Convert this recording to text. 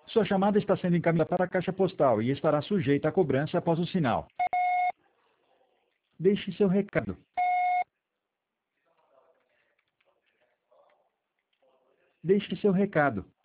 Sua chamada está sendo encaminhada para a caixa postal e estará sujeita a cobrança após o sinal. Deixe seu recado. Deixe seu recado.